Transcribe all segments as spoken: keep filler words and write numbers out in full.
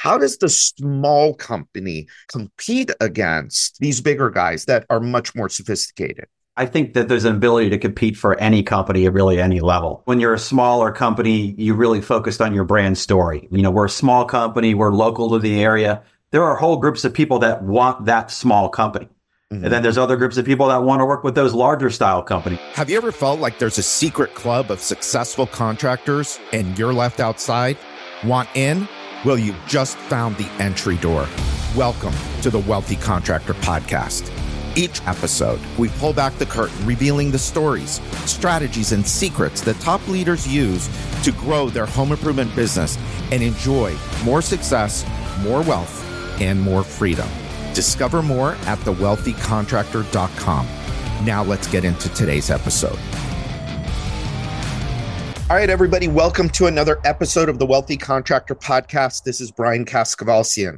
How does the small company compete against these bigger guys that are much more sophisticated? I think that there's an ability to compete for any company at really any level. When you're a smaller company, you really focused on your brand story. You know, we're a small company, we're local to the area. There are whole groups of people that want that small company. Mm-hmm. And then there's other groups of people that want to work with those larger style companies. Have you ever felt like there's a secret club of successful contractors and you're left outside? Want in? Well, you just found the entry door. Welcome to the Wealthy Contractor Podcast. Each episode, we pull back the curtain, revealing the stories, strategies, and secrets that top leaders use to grow their home improvement business and enjoy more success, more wealth, and more freedom. Discover more at the wealthy contractor dot com. Now let's get into today's episode. All right, everybody, welcome to another episode of the Wealthy Contractor Podcast. This is Brian Kaskavalciyan.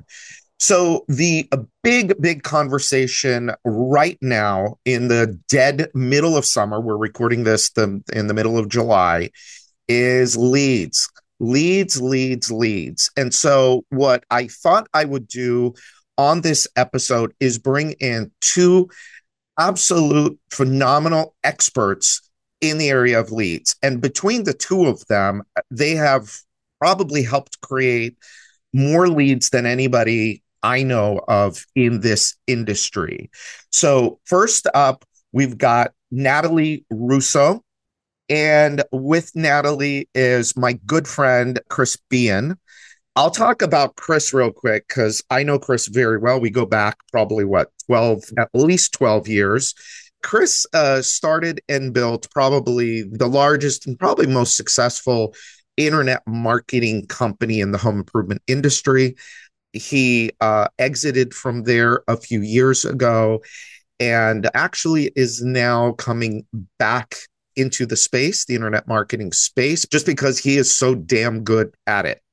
So the a big, big conversation right now in the dead middle of summer, we're recording this the, in the middle of July, is leads, leads, leads, leads. And so what I thought I would do on this episode is bring in two absolute phenomenal experts in the area of leads. And between the two of them, they have probably helped create more leads than anybody I know of in this industry. So first up, we've got Natalie Russo. And with Natalie is my good friend, Chris Behan. I'll talk about Chris real quick because I know Chris very well. We go back probably, what, twelve, at least twelve years. Chris uh, started and built probably the largest and probably most successful internet marketing company in the home improvement industry. He uh, exited from there a few years ago and actually is now coming back into the space, the internet marketing space, just because he is so damn good at it.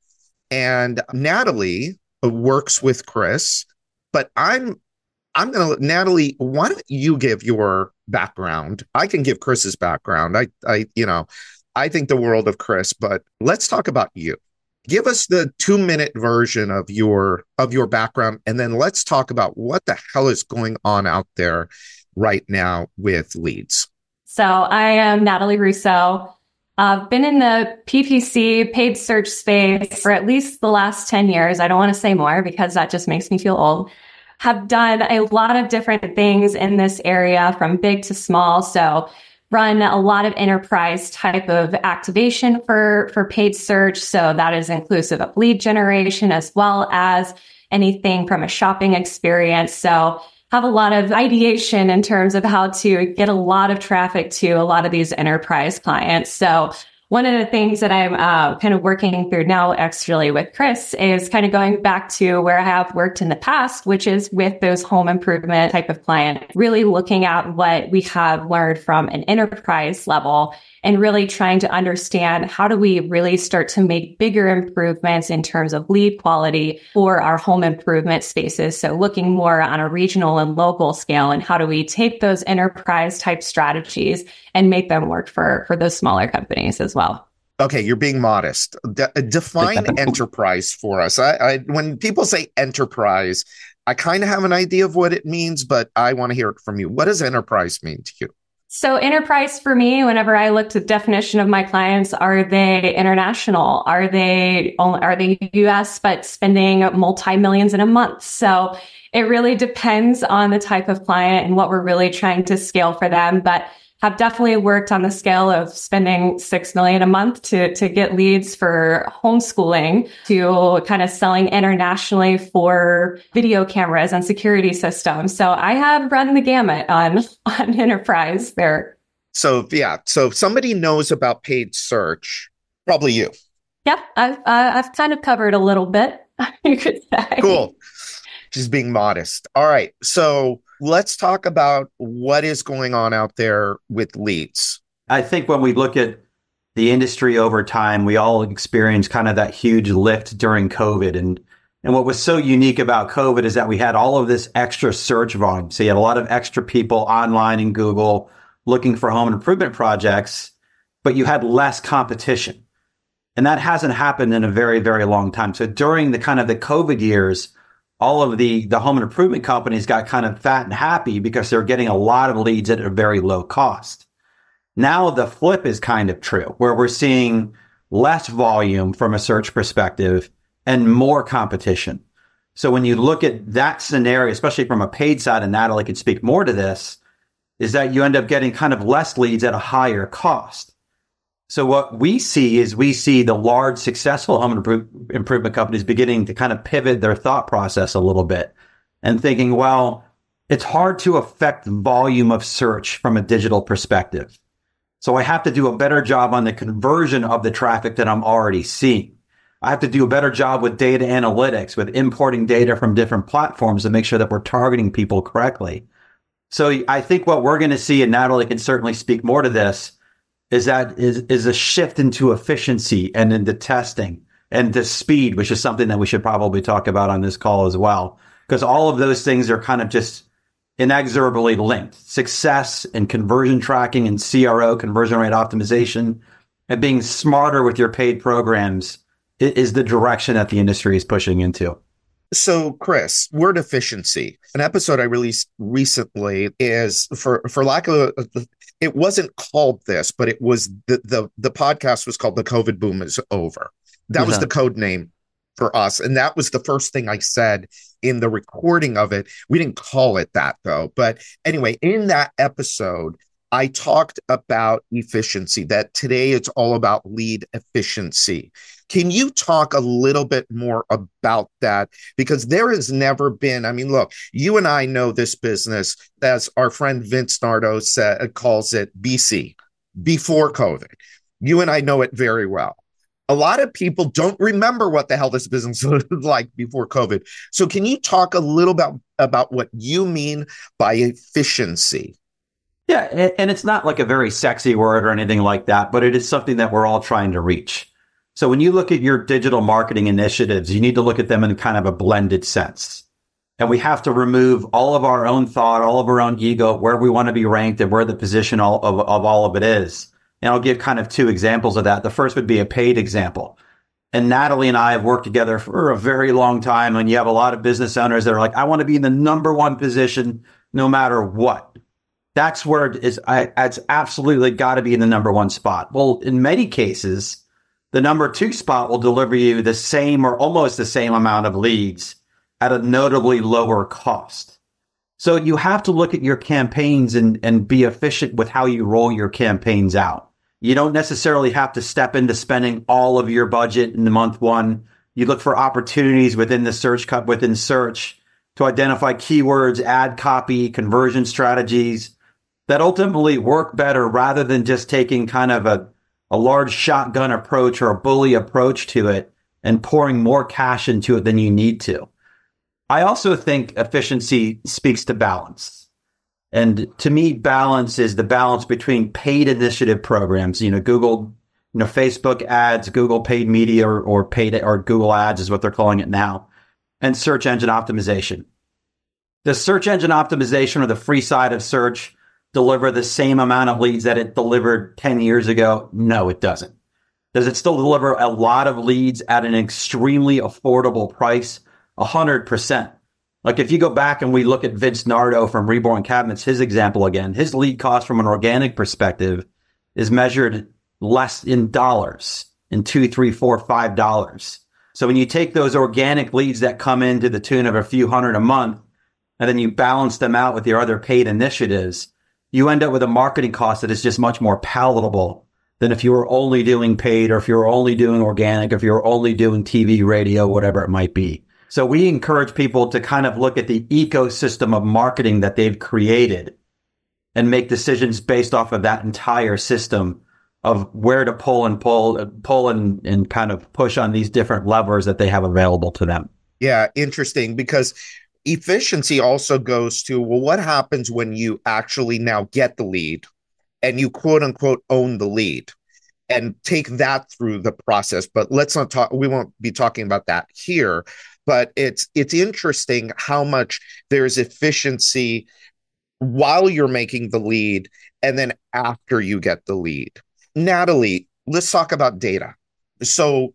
And Natalie works with Chris, but I'm I'm going to, Natalie, why don't you give your background? I can give Chris's background. I, I, you know, I think the world of Chris, but let's talk about you. Give us the two minute version of your of your background, and then let's talk about what the hell is going on out there right now with leads. So I am Natalie Russo. I've been in the P P C paid search space for at least the last ten years. I don't want to say more because that just makes me feel old. Have done a lot of different things in this area from big to small. So run a lot of enterprise type of activation for, for paid search. So that is inclusive of lead generation as well as anything from a shopping experience. So have a lot of ideation in terms of how to get a lot of traffic to a lot of these enterprise clients. So one of the things that I'm uh, kind of working through now actually with Chris is kind of going back to where I have worked in the past, which is with those home improvement type of client, really looking at what we have learned from an enterprise level and really trying to understand how do we really start to make bigger improvements in terms of lead quality for our home improvement spaces. So looking more on a regional and local scale, and how do we take those enterprise type strategies and make them work for, for those smaller companies as well. Okay, you're being modest. De- define enterprise for us. I, I when people say enterprise, I kind of have an idea of what it means, but I want to hear it from you. What does enterprise mean to you? So enterprise for me, whenever I look to the definition of my clients, are they international? Are they are they U S but spending multi-millions in a month? So it really depends on the type of client and what we're really trying to scale for them. But have definitely worked on the scale of spending six million a month to, to get leads for homeschooling, to kind of selling internationally for video cameras and security systems. So I have run the gamut on, on enterprise there. So yeah, so if somebody knows about paid search, probably you. Yep. I've, uh, I've kind of covered a little bit, you could say. Cool. Just being modest. All right. So let's talk about what is going on out there with leads. I think when we look at the industry over time, we all experienced kind of that huge lift during COVID. And, and what was so unique about COVID is that we had all of this extra search volume. So you had a lot of extra people online in Google looking for home improvement projects, but you had less competition. And that hasn't happened in a very, very long time. So during the kind of the COVID years, all of the, the home improvement companies got kind of fat and happy because they're getting a lot of leads at a very low cost. Now the flip is kind of true, where we're seeing less volume from a search perspective and more competition. So when you look at that scenario, especially from a paid side, and Natalie could speak more to this, is that you end up getting kind of less leads at a higher cost. So what we see is we see the large successful home improve, improvement companies beginning to kind of pivot their thought process a little bit and thinking, well, it's hard to affect volume of search from a digital perspective. So I have to do a better job on the conversion of the traffic that I'm already seeing. I have to do a better job with data analytics, with importing data from different platforms to make sure that we're targeting people correctly. So I think what we're going to see, and Natalie can certainly speak more to this, is that is, is a shift into efficiency and into testing and to speed, which is something that we should probably talk about on this call as well, because all of those things are kind of just inexorably linked. Success and conversion tracking and C R O, conversion rate optimization, and being smarter with your paid programs is the direction that the industry is pushing into. So, Chris, word efficiency. An episode I released recently is, for for lack of a, it wasn't called this, but it was the the the podcast was called "The COVID Boom Is Over." That was the code name for us, and that was the first thing I said in the recording of it. We didn't call it that though, but anyway, in that episode, I talked about efficiency. That today it's all about lead efficiency. Can you talk a little bit more about that? Because there has never been, I mean, look, you and I know this business, as our friend Vince Nardo said, calls it B C, before COVID. You and I know it very well. A lot of people don't remember what the hell this business was like before COVID. So can you talk a little about, about what you mean by efficiency? Yeah, and it's not like a very sexy word or anything like that, but it is something that we're all trying to reach. So when you look at your digital marketing initiatives, you need to look at them in kind of a blended sense. And we have to remove all of our own thought, all of our own ego, where we want to be ranked and where the position all of, of all of it is. And I'll give kind of two examples of that. The first would be a paid example. And Natalie and I have worked together for a very long time. And you have a lot of business owners that are like, I want to be in the number one position no matter what. That's where it is. I, it's absolutely got to be in the number one spot. Well, in many cases, the number two spot will deliver you the same or almost the same amount of leads at a notably lower cost. So you have to look at your campaigns and, and be efficient with how you roll your campaigns out. You don't necessarily have to step into spending all of your budget in the month one. You look for opportunities within the search cup, within search, to identify keywords, ad copy, conversion strategies that ultimately work better rather than just taking kind of a a large shotgun approach or a bully approach to it and pouring more cash into it than you need to. I also think efficiency speaks to balance. And to me, balance is the balance between paid initiative programs, you know, Google, you know, Facebook ads, Google paid media or, or paid or Google ads is what they're calling it now, and search engine optimization. Does search engine optimization or the free side of search deliver the same amount of leads that it delivered ten years ago? No, it doesn't. Does it still deliver a lot of leads at an extremely affordable price? A hundred percent. Like if you go back and we look at Vince Nardo from Reborn Cabinets, his example again, his lead cost from an organic perspective is measured less in dollars, in two, three, four, five dollars. So when you take those organic leads that come in to the tune of a few hundred a month, and then you balance them out with your other paid initiatives, you end up with a marketing cost that is just much more palatable than if you were only doing paid or if you were only doing organic, if you were only doing T V, radio, whatever it might be. So we encourage people to kind of look at the ecosystem of marketing that they've created and make decisions based off of that entire system of where to pull and pull, pull and, and kind of push on these different levers that they have available to them. Yeah, interesting, because efficiency also goes to, well, what happens when you actually now get the lead and you quote unquote own the lead and take that through the process? But let's not talk, we won't be talking about that here, but it's, it's interesting how much there's efficiency while you're making the lead and then after you get the lead. Natalie, let's talk about data. So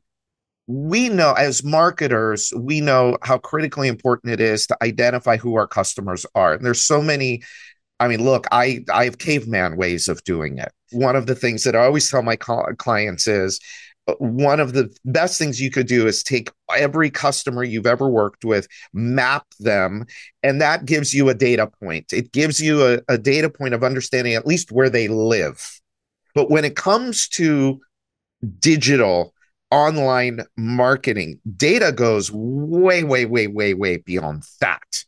we know as marketers, we know how critically important it is to identify who our customers are. And there's so many. I mean, look, I, I have caveman ways of doing it. One of the things that I always tell my clients is one of the best things you could do is take every customer you've ever worked with, map them, and that gives you a data point. It gives you a, a data point of understanding at least where they live. But when it comes to digital online marketing, data goes way, way, way, way, way beyond that.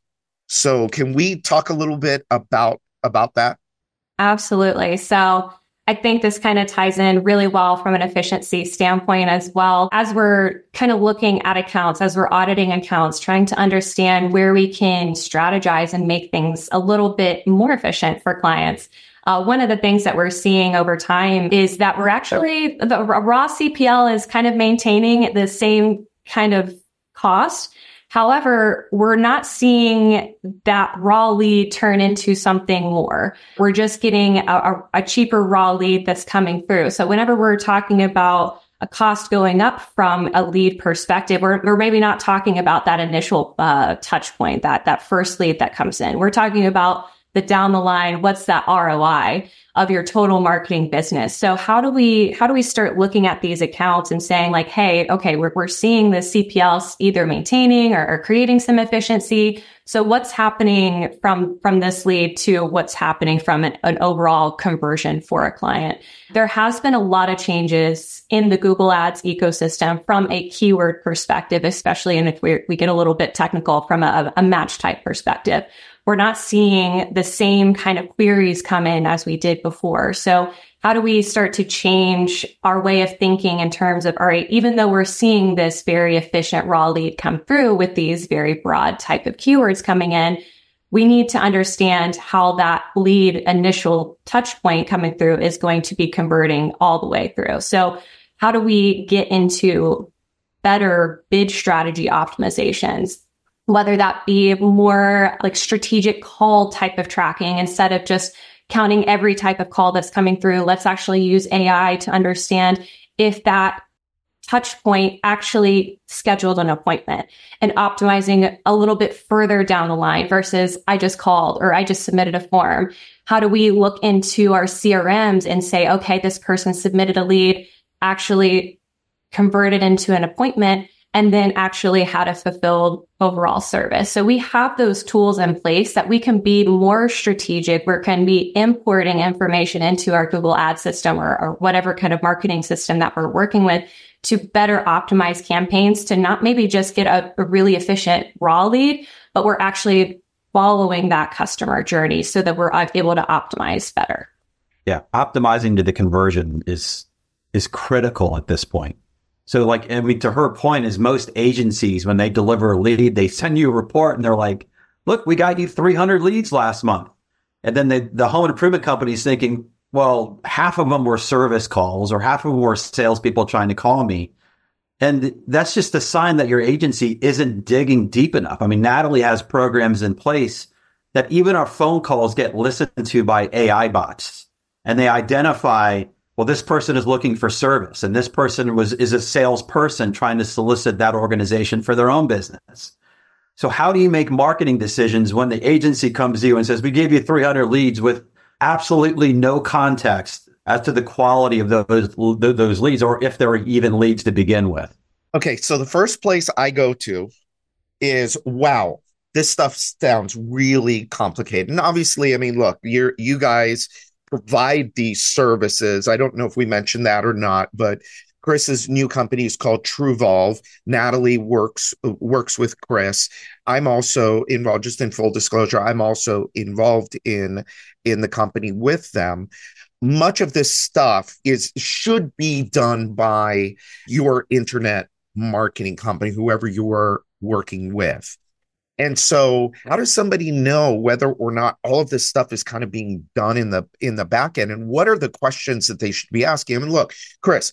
So can we talk a little bit about, about that? Absolutely. So I think this kind of ties in really well from an efficiency standpoint as well. As we're kind of looking at accounts, as we're auditing accounts, trying to understand where we can strategize and make things a little bit more efficient for clients. Uh, one of the things that we're seeing over time is that we're actually, the raw C P L is kind of maintaining the same kind of cost. However, we're not seeing that raw lead turn into something more. We're just getting a, a, a cheaper raw lead that's coming through. So whenever we're talking about a cost going up from a lead perspective, we're, we're maybe not talking about that initial uh, touch point, that, that first lead that comes in. We're talking about the down the line, what's that R O I of your total marketing business? So how do we, how do we start looking at these accounts and saying like, hey, okay, we're, we're seeing the C P Ls either maintaining or, or creating some efficiency. So what's happening from, from this lead to what's happening from an, an overall conversion for a client? There has been a lot of changes in the Google Ads ecosystem from a keyword perspective, especially, and if we we get a little bit technical from a, a match type perspective. We're not seeing the same kind of queries come in as we did before. So how do we start to change our way of thinking in terms of, all right, even though we're seeing this very efficient raw lead come through with these very broad type of keywords coming in, we need to understand how that lead initial touch point coming through is going to be converting all the way through. So how do we get into better bid strategy optimizations? Whether that be more like strategic call type of tracking instead of just counting every type of call that's coming through. Let's actually use A I to understand if that touch point actually scheduled an appointment and optimizing a little bit further down the line versus I just called or I just submitted a form. How do we look into our C R Ms and say, okay, this person submitted a lead, actually converted into an appointment, and then actually had a fulfilled overall service. So we have those tools in place that we can be more strategic. We can be importing information into our Google Ads system or, or whatever kind of marketing system that we're working with to better optimize campaigns, to not maybe just get a, a really efficient raw lead, but we're actually following that customer journey so that we're able to optimize better. Yeah, optimizing to the conversion is is critical at this point. So like, I mean, to her point is most agencies, when they deliver a lead, they send you a report and they're like, look, we got you three hundred leads last month. And then they, the home improvement company is thinking, well, half of them were service calls or half of them were salespeople trying to call me. And that's just a sign that your agency isn't digging deep enough. I mean, Natalie has programs in place that even our phone calls get listened to by A I bots, and they identify, well, this person is looking for service, and this person was is a salesperson trying to solicit that organization for their own business. So how do you make marketing decisions when the agency comes to you and says, we gave you three hundred leads with absolutely no context as to the quality of those, those leads, or if there were even leads to begin with? Okay, so the first place I go to is, wow, this stuff sounds really complicated. And obviously, I mean, look, you're, you guys provide these services. I don't know if we mentioned that or not, but Chris's new company is called TrueVolve. Natalie works works with Chris. I'm also involved, just in full disclosure, I'm also involved in, in the company with them. Much of this stuff is should be done by your internet marketing company, whoever you are working with. And so how does somebody know whether or not all of this stuff is kind of being done in the in the back end? And what are the questions that they should be asking? I mean, look, Chris,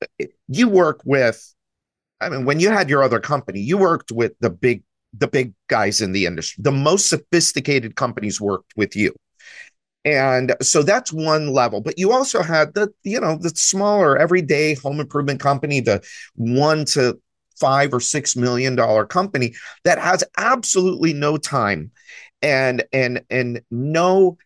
you work with, I mean, when you had your other company, you worked with the big, the big guys in the industry. The most sophisticated companies worked with you. And so that's one level. But you also had the, you know, the smaller everyday home improvement company, the one to five or six million dollar company that has absolutely no time and and and no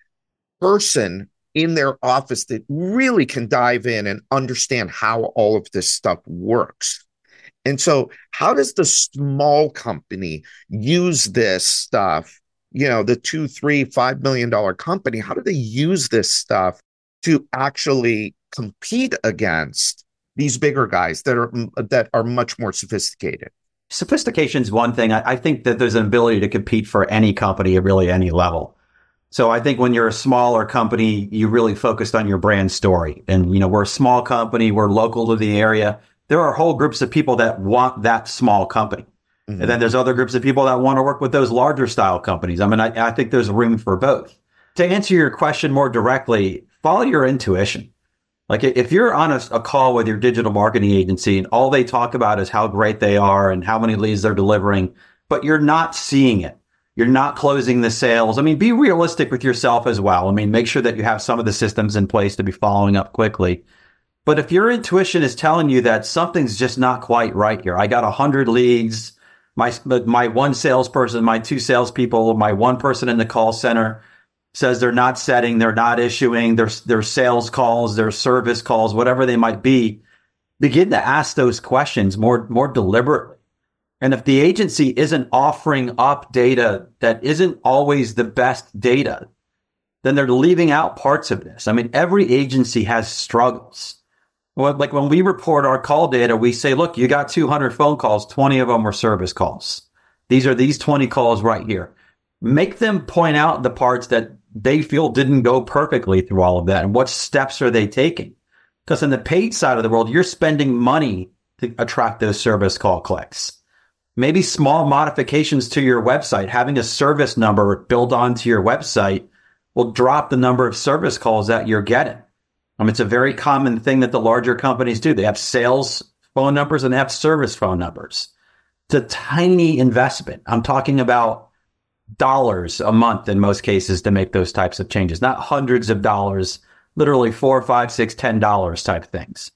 person in their office that really can dive in and understand how all of this stuff works. And so how does the small company use this stuff? You know, the two, three, five million dollar company, how do they use this stuff to actually compete against these bigger guys that are that are much more sophisticated? Sophistication is one thing. I, I think that there's an ability to compete for any company at really any level. So I think when you're a smaller company, you really focused on your brand story. And, you know, we're a small company. We're local to the area. There are whole groups of people that want that small company. Mm-hmm. And then there's other groups of people that want to work with those larger style companies. I mean, I, I think there's room for both. To answer your question more directly, follow your intuition. Like if you're on a, a call with your digital marketing agency and all they talk about is how great they are and how many leads they're delivering, but you're not seeing it. You're not closing the sales. I mean, be realistic with yourself as well. I mean, make sure that you have some of the systems in place to be following up quickly. But if your intuition is telling you that something's just not quite right here, I got one hundred leads, my my one salesperson, my two salespeople, my one person in the call center says they're not setting, they're not issuing, their, their sales calls, their service calls, whatever they might be, begin to ask those questions more, more deliberately. And if the agency isn't offering up data that isn't always the best data, then they're leaving out parts of this. I mean, every agency has struggles. Well, like when we report our call data, we say, look, you got two hundred phone calls, twenty of them were service calls. These are these twenty calls right here. Make them point out the parts that they feel didn't go perfectly through all of that. And what steps are they taking? Because in the paid side of the world, you're spending money to attract those service call clicks. Maybe small modifications to your website, having a service number built onto your website will drop the number of service calls that you're getting. I mean, it's a very common thing that the larger companies do. They have sales phone numbers and they have service phone numbers. It's a tiny investment. I'm talking about dollars a month in most cases to make those types of changes, not hundreds of dollars, literally four, five, six, ten dollars type things.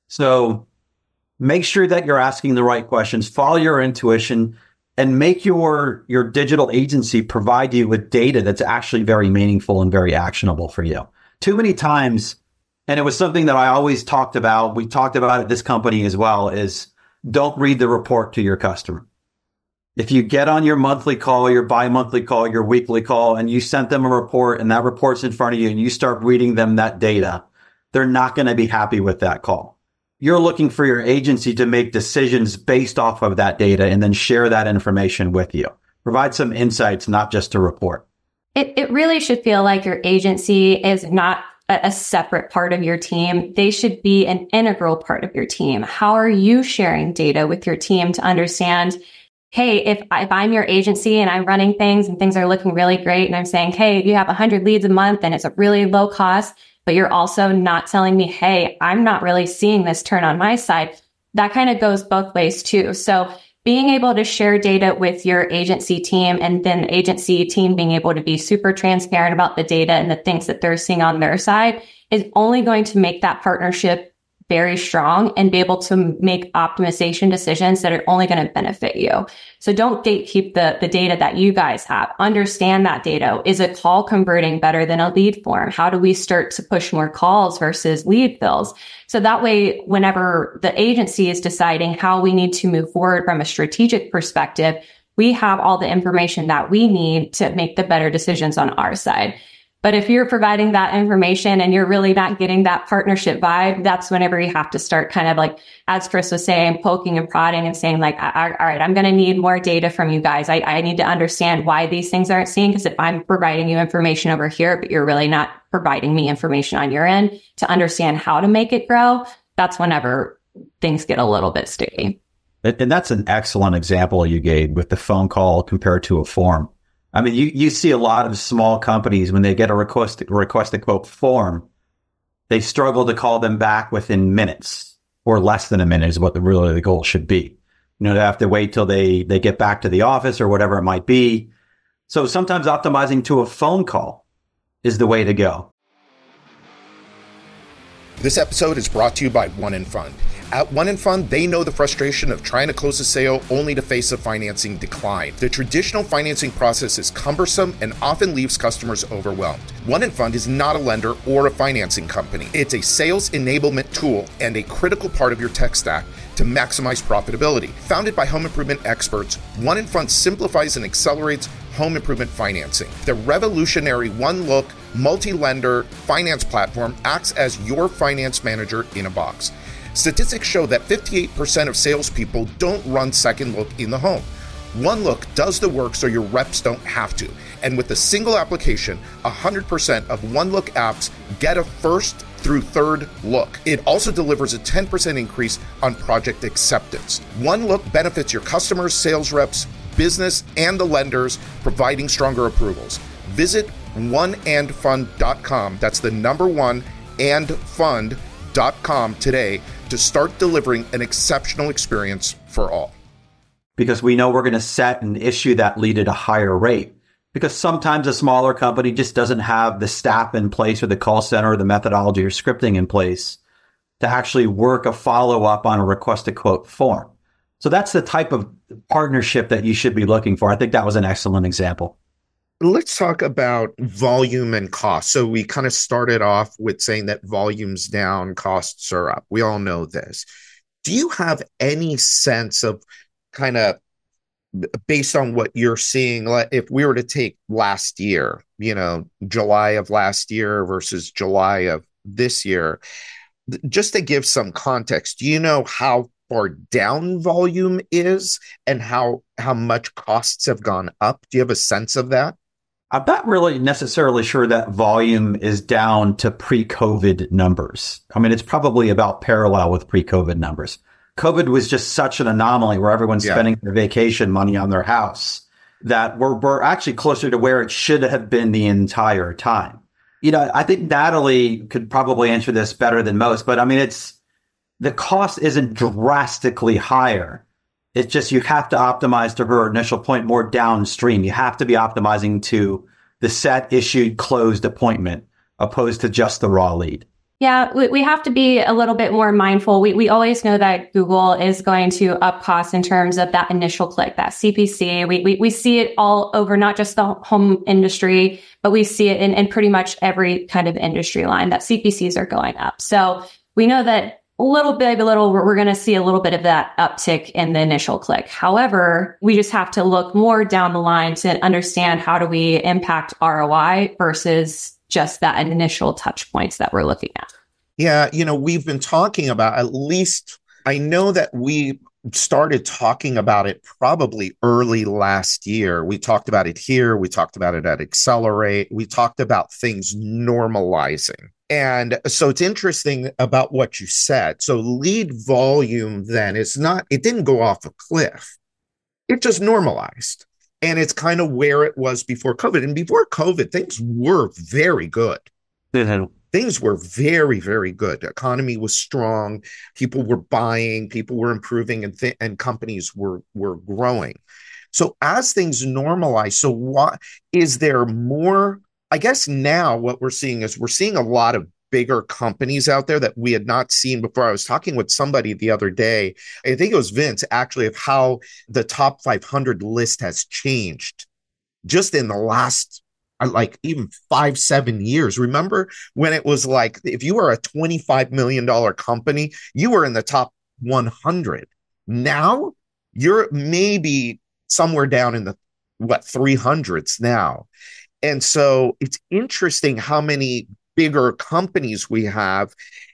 So make sure that you're asking the right questions, follow your intuition, and make your, your digital agency provide you with data that's actually very meaningful and very actionable for you. Too many times, and it was something that I always talked about, we talked about at this company as well, is don't read the report to your customer. If you get on your monthly call, your bi-monthly call, your weekly call, and you sent them a report and that report's in front of you and you start reading them that data, they're not going to be happy with that call. You're looking for your agency to make decisions based off of that data and then share that information with you. Provide some insights, not just a report. It, it really should feel like your agency is not a, a separate part of your team. They should be an integral part of your team. How are you sharing data with your team to understand, hey, if, if I'm your agency and I'm running things and things are looking really great and I'm saying, hey, you have one hundred leads a month and it's a really low cost, but you're also not telling me, hey, I'm not really seeing this turn on my side. That kind of goes both ways too. So being able to share data with your agency team and then the agency team being able to be super transparent about the data and the things that they're seeing on their side is only going to make that partnership very strong and be able to make optimization decisions that are only going to benefit you. So don't gatekeep the, the data that you guys have. Understand that data. Is a call converting better than a lead form? How do we start to push more calls versus lead fills? So that way, whenever the agency is deciding how we need to move forward from a strategic perspective, we have all the information that we need to make the better decisions on our side. But if you're providing that information and you're really not getting that partnership vibe, that's whenever you have to start kind of like, as Chris was saying, poking and prodding and saying like, all right, I'm going to need more data from you guys. I, I need to understand why these things aren't seen. Because if I'm providing you information over here, but you're really not providing me information on your end to understand how to make it grow, that's whenever things get a little bit sticky. And that's an excellent example you gave with the phone call compared to a form. I mean, you, you see a lot of small companies when they get a request, request a quote form, they struggle to call them back within minutes or less than a minute is what the really the goal should be. You know, they have to wait till they, they get back to the office or whatever it might be. So sometimes optimizing to a phone call is the way to go. This episode is brought to you by One and Fund. At One and Fund, they know the frustration of trying to close a sale only to face a financing decline. The traditional financing process is cumbersome and often leaves customers overwhelmed. One and Fund is not a lender or a financing company. It's a sales enablement tool and a critical part of your tech stack to maximize profitability. Founded by home improvement experts, One and Fund simplifies and accelerates home improvement financing. The revolutionary one-look, multi-lender finance platform acts as your finance manager in a box. Statistics show that fifty-eight percent of salespeople don't run second look in the home. One Look does the work so your reps don't have to. And with a single application, one hundred percent of One Look apps get a first through third look. It also delivers a ten percent increase on project acceptance. One Look benefits your customers, sales reps, business, and the lenders, providing stronger approvals. Visit one and fund dot com. That's the number one and fund dot com today to start delivering an exceptional experience for all. Because we know we're going to set and issue that lead at a higher rate. Because sometimes a smaller company just doesn't have the staff in place or the call center or the methodology or scripting in place to actually work a follow-up on a request to quote form. So that's the type of partnership that you should be looking for. I think that was an excellent example. Let's talk about volume and cost. So we kind of started off with saying that volume's down, costs are up. We all know this. Do you have any sense of kind of, based on what you're seeing, if we were to take last year, you know, July of last year versus July of this year, just to give some context, do you know how far down volume is and how how much costs have gone up? Do you have a sense of that? I'm not really necessarily sure that volume is down to pre-COVID numbers. I mean, it's probably about parallel with pre-COVID numbers. COVID was just such an anomaly where everyone's yeah. spending their vacation money on their house that we're, we're actually closer to where it should have been the entire time. You know, I think Natalie could probably answer this better than most, but I mean, it's the cost isn't drastically higher. It's just you have to optimize, to her initial point, more downstream. You have to be optimizing to the set, issued, closed appointment opposed to just the raw lead. Yeah, we, we have to be a little bit more mindful. We we always know that Google is going to up costs in terms of that initial click, that C P C. We we, we see it all over, not just the home industry, but we see it in, in pretty much every kind of industry line that C P Cs are going up. So we know that a little bit, a little, we're going to see a little bit of that uptick in the initial click. However, we just have to look more down the line to understand how do we impact R O I versus just that initial touch points that we're looking at. Yeah, you know, we've been talking about, at least I know that we started talking about it probably early last year. We talked about it here. We talked about it at Accelerate. We talked about things normalizing. And so it's interesting about what you said. So lead volume then is not, it didn't go off a cliff. It just normalized. And it's kind of where it was before COVID. And before COVID, things were very good. Mm-hmm. Things were very, very good. The economy was strong. People were buying, people were improving, and th- and companies were were growing. So as things normalize, so what is there more? I guess now what we're seeing is we're seeing a lot of bigger companies out there that we had not seen before. I was talking with somebody the other day, I think it was Vince, actually, of how the top five hundred list has changed just in the last like even five, seven years. Remember when it was like, if you were a twenty-five million dollars company, you were in the top one hundred. Now you're maybe somewhere down in the, what, three hundreds now. And so it's interesting how many bigger companies we have.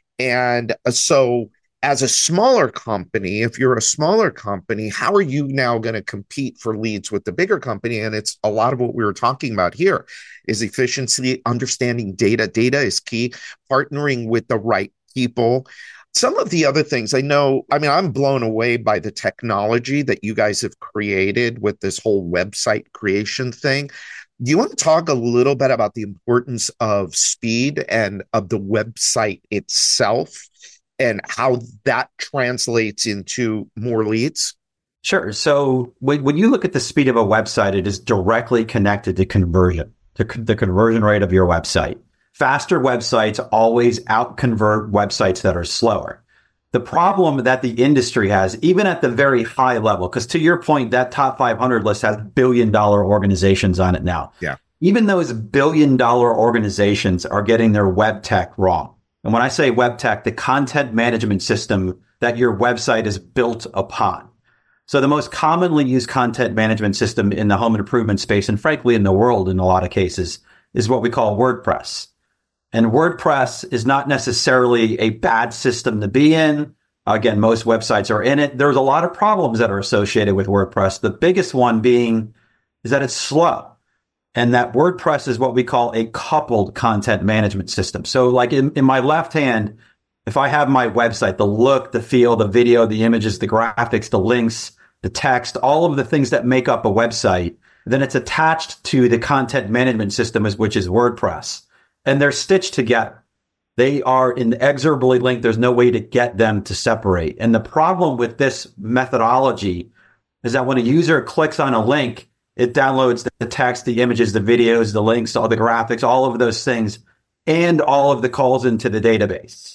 And so as a smaller company, if you're a smaller company, how are you now going to compete for leads with the bigger company? And it's a lot of what we were talking about here is efficiency, understanding data. Data is key, partnering with the right people. Some of the other things I know, I mean, I'm blown away by the technology that you guys have created with this whole website creation thing. Do you want to talk a little bit about the importance of speed and of the website itself and how that translates into more leads? Sure. So when, when you look at the speed of a website, it is directly connected to conversion. the, the conversion rate of your website. Faster websites always out-convert websites that are slower. The problem that the industry has, even at the very high level, because to your point, that top five hundred list has billion dollar organizations on it now. Yeah. Even those billion dollar organizations are getting their web tech wrong. And when I say web tech, the content management system that your website is built upon. So the most commonly used content management system in the home improvement space, and frankly in the world in a lot of cases, is what we call WordPress. And WordPress is not necessarily a bad system to be in. Again, most websites are in it. There's a lot of problems that are associated with WordPress. The biggest one being is that it's slow. And that WordPress is what we call a coupled content management system. So like in, in my left hand, if I have my website, the look, the feel, the video, the images, the graphics, the links, the text, all of the things that make up a website, then it's attached to the content management system, which is WordPress. And they're stitched together. They are inexorably linked. There's no way to get them to separate. And the problem with this methodology is that when a user clicks on a link, it downloads the text, the images, the videos, the links, all the graphics, all of those things, and all of the calls into the database.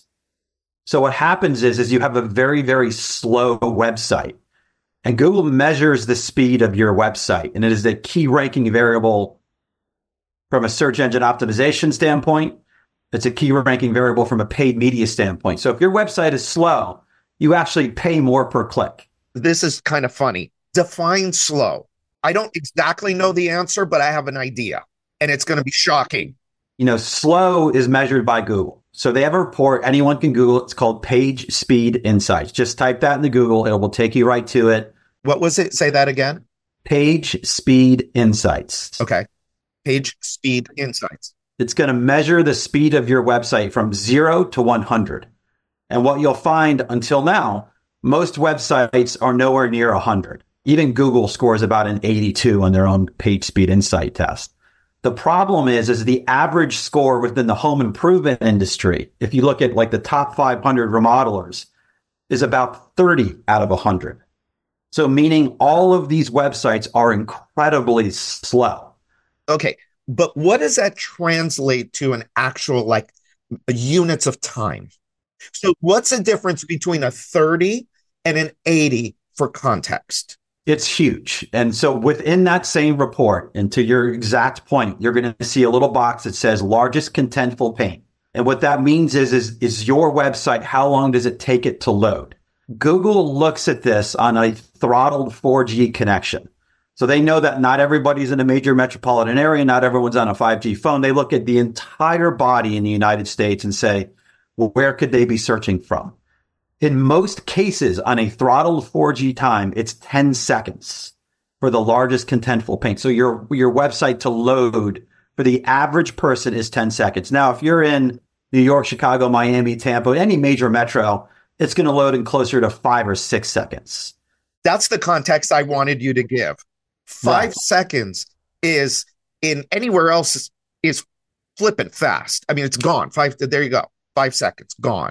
So what happens is, is you have a very, very slow website. And Google measures the speed of your website. And it is a key ranking variable from a search engine optimization standpoint. It's a key ranking variable from a paid media standpoint. So if your website is slow, you actually pay more per click. This is kind of funny. Define slow. I don't exactly know the answer, but I have an idea, and it's going to be shocking. You know, slow is measured by Google. So they have a report. Anyone can Google it. It's called Page Speed Insights. Just type that into Google. It will take you right to it. What was it? Say that again. Page Speed Insights. Okay. Page Speed Insights. It's going to measure the speed of your website from zero to one hundred. And what you'll find until now, most websites are nowhere near one hundred. Even Google scores about an eighty-two on their own Page Speed Insight test. The problem is, is the average score within the home improvement industry, if you look at like the top five hundred remodelers, is about thirty out of one hundred. So meaning all of these websites are incredibly slow. Okay. But what does that translate to an actual like units of time? So what's the difference between a thirty and an eighty for context? It's huge. And so within that same report, and to your exact point, you're going to see a little box that says largest contentful paint. And what that means is, is, is your website, how long does it take it to load? Google looks at this on a throttled four G connection. So they know that not everybody's in a major metropolitan area. Not everyone's on a five G phone. They look at the entire body in the United States and say, well, where could they be searching from? In most cases, on a throttled four G time, it's ten seconds for the largest contentful paint. So your, your website to load for the average person is ten seconds. Now, if you're in New York, Chicago, Miami, Tampa, any major metro, it's going to load in closer to five or six seconds. That's the context I wanted you to give. Five Right. seconds is in anywhere else is, is flippant fast. I mean, it's gone. Five. There you go. Five seconds gone.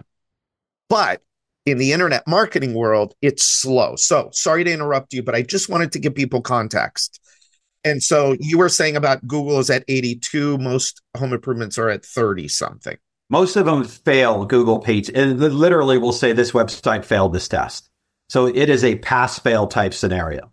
But in the internet marketing world, it's slow. So sorry to interrupt you, but I just wanted to give people context. And so you were saying about Google is at eighty-two. Most home improvements are at thirty something. Most of them fail Google page. And literally will say this website failed this test. So it is a pass-fail type scenario.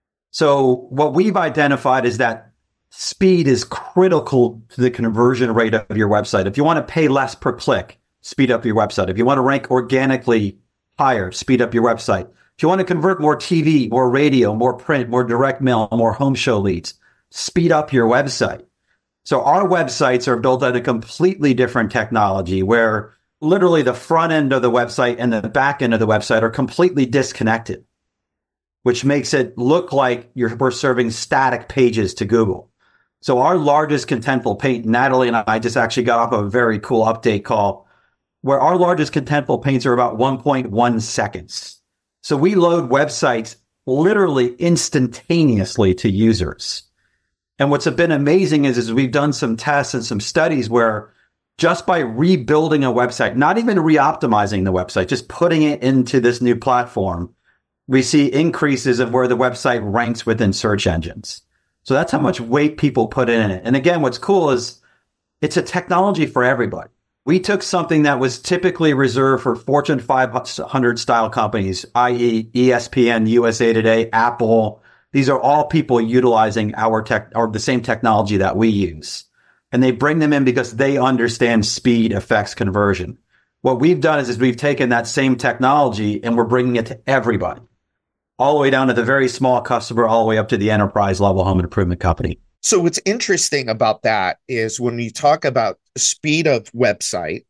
So what we've identified is that speed is critical to the conversion rate of your website. If you want to pay less per click, speed up your website. If you want to rank organically higher, speed up your website. If you want to convert more T V, more radio, more print, more direct mail, more home show leads, speed up your website. So our websites are built on a completely different technology where literally the front end of the website and the back end of the website are completely disconnected, which makes it look like you're, we're serving static pages to Google. So our largest contentful paint, Natalie and I just actually got off a very cool update call where our largest contentful paints are about one point one seconds. So we load websites literally instantaneously to users. And what's been amazing is, is we've done some tests and some studies where just by rebuilding a website, not even re-optimizing the website, just putting it into this new platform, we see increases of where the website ranks within search engines. So that's how much weight people put in it. And again, what's cool is it's a technology for everybody. We took something that was typically reserved for Fortune five hundred style companies, that is. E S P N, U S A Today, Apple. These are all people utilizing our tech or the same technology that we use. And they bring them in because they understand speed affects conversion. What we've done is, is we've taken that same technology and we're bringing it to everybody, all the way down to the very small customer, all the way up to the enterprise level home improvement company. So what's interesting about that is when we talk about speed of website,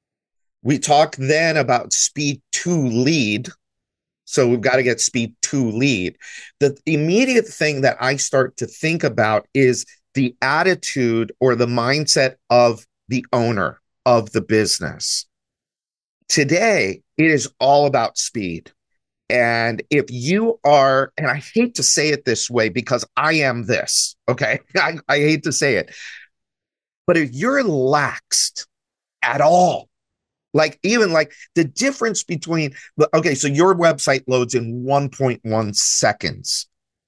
we talk then about speed to lead. So we've got to get speed to lead. The immediate thing that I start to think about is the attitude or the mindset of the owner of the business. Today, it is all about speed. And if you are, and I hate to say it this way because I am this, okay? I, I hate to say it. But if you're laxed at all, like even like the difference between, okay, so your website loads in one point one seconds.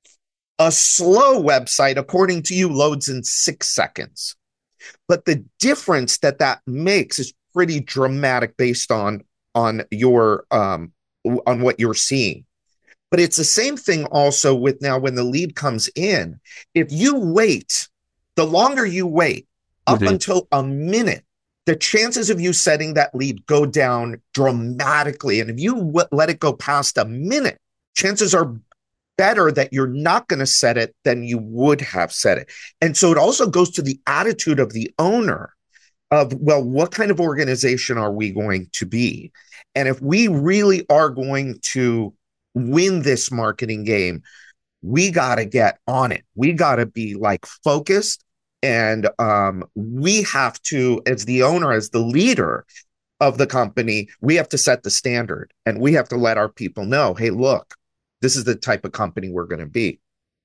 A slow website, according to you, loads in six seconds. But the difference that that makes is pretty dramatic based on, on your, um, on what you're seeing. But it's the same thing also with now when the lead comes in. If you wait, the longer you wait, up mm-hmm. until a minute, the chances of you setting that lead go down dramatically. And if you w- let it go past a minute, chances are better that you're not going to set it than you would have set it. And so it also goes to the attitude of the owner of, well, what kind of organization are we going to be? And if we really are going to win this marketing game, we got to get on it. We got to be like focused. And um, we have to, as the owner, as the leader of the company, we have to set the standard and we have to let our people know, hey, look, this is the type of company we're going to be.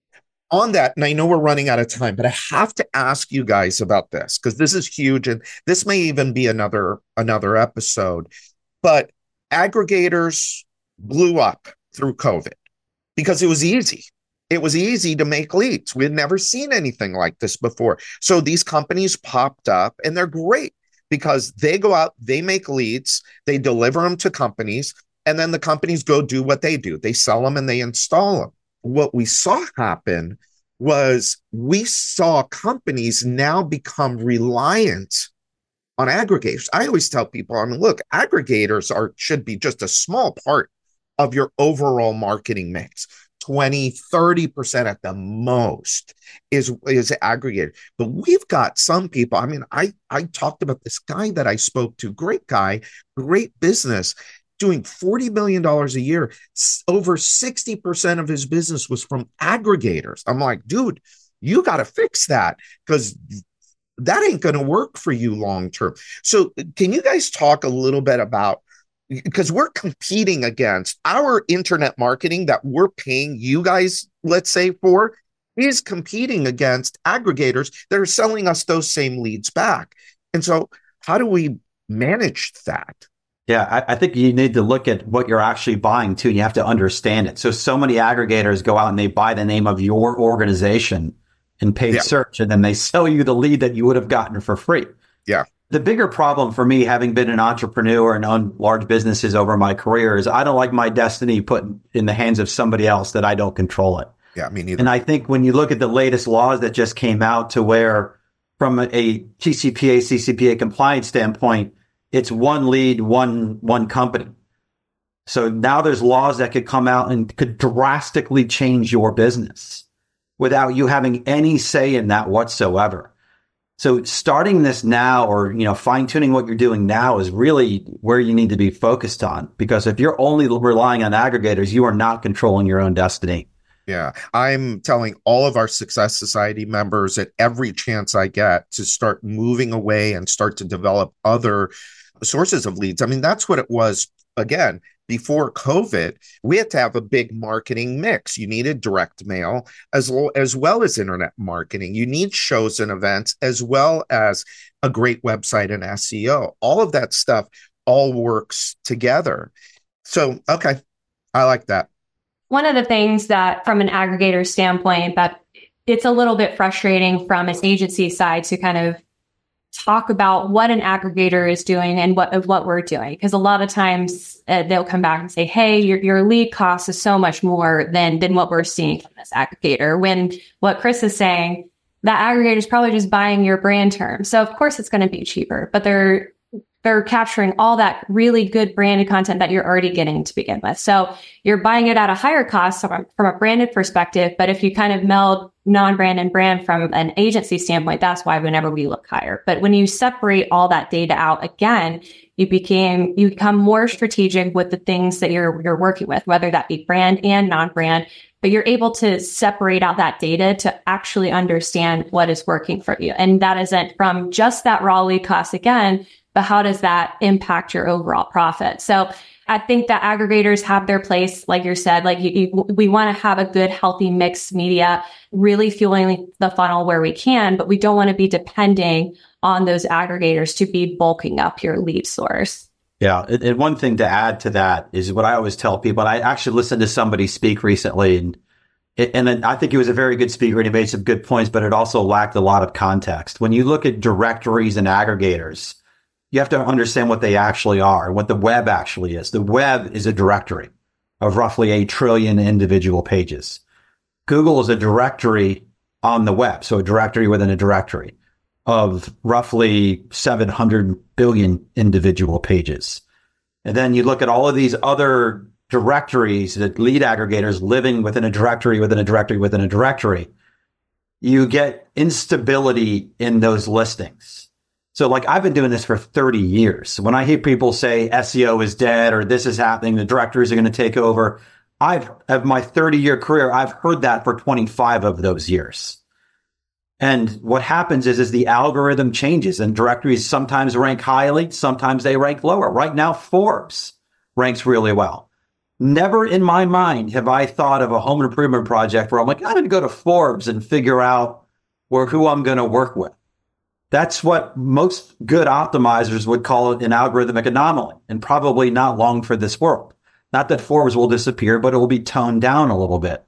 On that, and I know we're running out of time, but I have to ask you guys about this because this is huge. And this may even be another, another episode. But aggregators blew up through COVID because it was easy. It was easy to make leads. We had never seen anything like this before. So these companies popped up and they're great because they go out, they make leads, they deliver them to companies, and then the companies go do what they do. They sell them and they install them. What we saw happen was we saw companies now become reliant on aggregators. I always tell people, I mean, look, aggregators are should be just a small part of your overall marketing mix. twenty, thirty percent at the most is, is aggregated. But we've got some people, I mean, I, I talked about this guy that I spoke to, great guy, great business, doing forty million dollars a year. Over sixty percent of his business was from aggregators. I'm like, dude, you got to fix that because that ain't going to work for you long term. So can you guys talk a little bit about, because we're competing against our internet marketing that we're paying you guys, let's say, for, is competing against aggregators that are selling us those same leads back. And so how do we manage that? Yeah, I, I think you need to look at what you're actually buying too. And you have to understand it. So, so many aggregators go out and they buy the name of your organization in paid yeah. search, and then they sell you the lead that you would have gotten for free. Yeah. The bigger problem for me, having been an entrepreneur and owned large businesses over my career, is I don't like my destiny put in the hands of somebody else that I don't control it. Yeah, me neither. And I think when you look at the latest laws that just came out to where from a T C P A, C C P A compliance standpoint, it's one lead, one, one company. So now there's laws that could come out and could drastically change your business without you having any say in that whatsoever. So starting this now, or, you know, fine tuning what you're doing now is really where you need to be focused on, because if you're only relying on aggregators, you are not controlling your own destiny. Yeah. I'm telling all of our Success Society members at every chance I get to start moving away and start to develop other sources of leads. I mean, that's what it was. Again, before COVID, we had to have a big marketing mix. You needed direct mail as well, as well as internet marketing. You need shows and events as well as a great website and S E O. All of that stuff all works together. So, okay, I like that. One of the things that from an aggregator standpoint that it's a little bit frustrating from an agency side to kind of talk about what an aggregator is doing and what what we're doing. Because a lot of times uh, they'll come back and say, hey, your, your lead cost is so much more than, than what we're seeing from this aggregator. When what Chris is saying, that aggregator is probably just buying your brand term. So of course it's going to be cheaper, but they're they're capturing all that really good branded content that you're already getting to begin with. So you're buying it at a higher cost from, from a branded perspective. But if you kind of meld non-brand and brand from an agency standpoint, that's why whenever we look higher. But when you separate all that data out, again, you became, you become more strategic with the things that you're, you're working with, whether that be brand and non-brand, but you're able to separate out that data to actually understand what is working for you. And that isn't from just that raw lead cost again, but how does that impact your overall profit? So I think that aggregators have their place, like you said, like you, you, we want to have a good, healthy mixed media, really fueling the funnel where we can, but we don't want to be depending on those aggregators to be bulking up your lead source. Yeah. And, and one thing to add to that is what I always tell people. And I actually listened to somebody speak recently, and it, and then I think he was a very good speaker and he made some good points, but it also lacked a lot of context. When you look at directories and aggregators, you have to understand what they actually are and what the web actually is. The web is a directory of roughly a trillion individual pages. Google is a directory on the web, so a directory within a directory of roughly seven hundred billion individual pages. And then you look at all of these other directories, that lead aggregators living within a directory, within a directory, within a directory. You get instability in those listings. So like I've been doing this for thirty years. When I hear people say S E O is dead or this is happening, the directories are going to take over, I've, of my thirty year career, I've heard that for twenty-five of those years. And what happens is, is the algorithm changes and directories sometimes rank highly, sometimes they rank lower. Right now, Forbes ranks really well. Never in my mind have I thought of a home improvement project where I'm like, I didn't go to Forbes and figure out where who I'm going to work with. That's what most good optimizers would call it, an algorithmic anomaly, and probably not long for this world. Not that Forbes will disappear, but it will be toned down a little bit.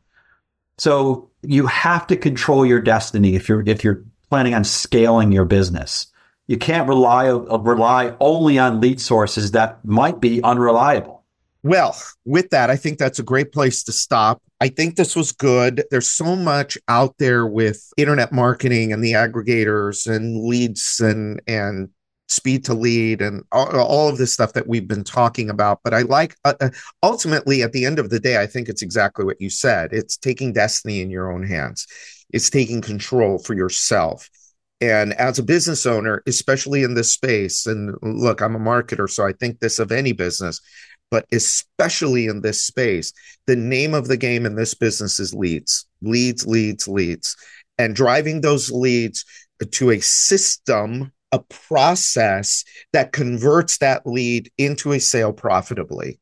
So you have to control your destiny if you're if you're planning on scaling your business. You can't rely rely only on lead sources that might be unreliable. Well, with that, I think that's a great place to stop. I think this was good. There's so much out there with internet marketing and the aggregators and leads and, and speed to lead and all, all of this stuff that we've been talking about. But I like, uh, ultimately, at the end of the day, I think it's exactly what you said. It's taking destiny in your own hands. It's taking control for yourself. And as a business owner, especially in this space, and look, I'm a marketer, so I think this of any business, but especially in this space, the name of the game in this business is leads, leads, leads, leads, and driving those leads to a system, a process that converts that lead into a sale profitably.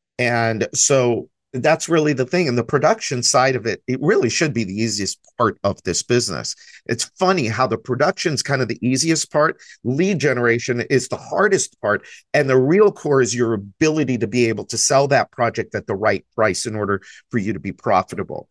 And so that's really the thing. And the production side of it, it really should be the easiest part of this business. It's funny how the production's kind of the easiest part. Lead generation is the hardest part. And the real core is your ability to be able to sell that project at the right price in order for you to be profitable.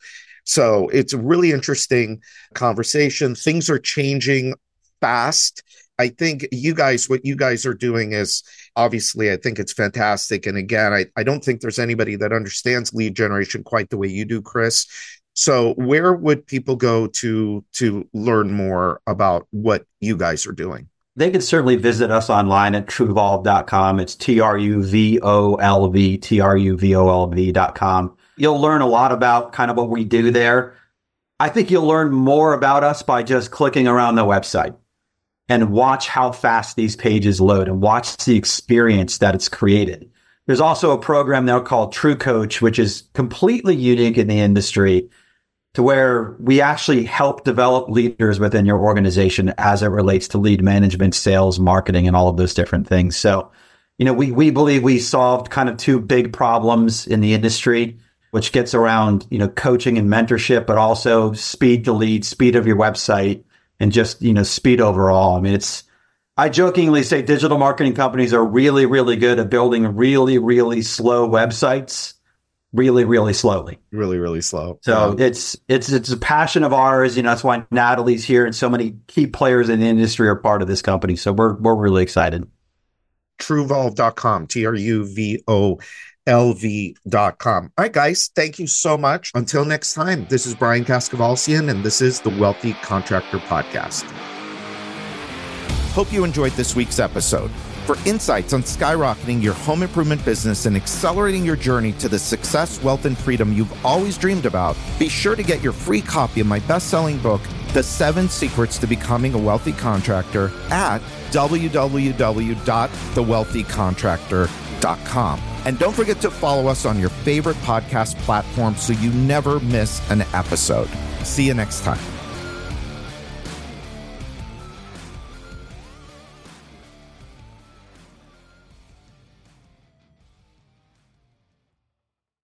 So it's a really interesting conversation. Things are changing fast. I think you guys, what you guys are doing is obviously, I think it's fantastic. And again, I, I don't think there's anybody that understands lead generation quite the way you do, Chris. So where would people go to to learn more about what you guys are doing? They can certainly visit us online at truvolve dot com. It's T R U V O L V, T R U V O L V dot com. You'll learn a lot about kind of what we do there. I think you'll learn more about us by just clicking around the website and watch how fast these pages load and watch the experience that it's created. There's also a program now called TrueCoach, which is completely unique in the industry, to where we actually help develop leaders within your organization as it relates to lead management, sales, marketing, and all of those different things. So, you know, we, we believe we solved kind of two big problems in the industry, which gets around, you know, coaching and mentorship, but also speed to lead, speed of your website, and just, you know, speed overall. I mean, it's, I jokingly say digital marketing companies are really, really good at building really, really slow websites really, really slowly. Really, really slow. So yeah. it's it's it's a passion of ours. You know, that's why Natalie's here, and so many key players in the industry are part of this company. So we're we're really excited. Truvolve dot com, T R U V O L V dot com. All right, guys, thank you so much. Until next time, this is Brian Kaskavalciyan, and this is the Wealthy Contractor Podcast. Hope you enjoyed this week's episode. For insights on skyrocketing your home improvement business and accelerating your journey to the success, wealth, and freedom you've always dreamed about, be sure to get your free copy of my best-selling book, The Seven Secrets to Becoming a Wealthy Contractor, at w w w dot the wealthy contractor dot com. And don't forget to follow us on your favorite podcast platform so you never miss an episode. See you next time.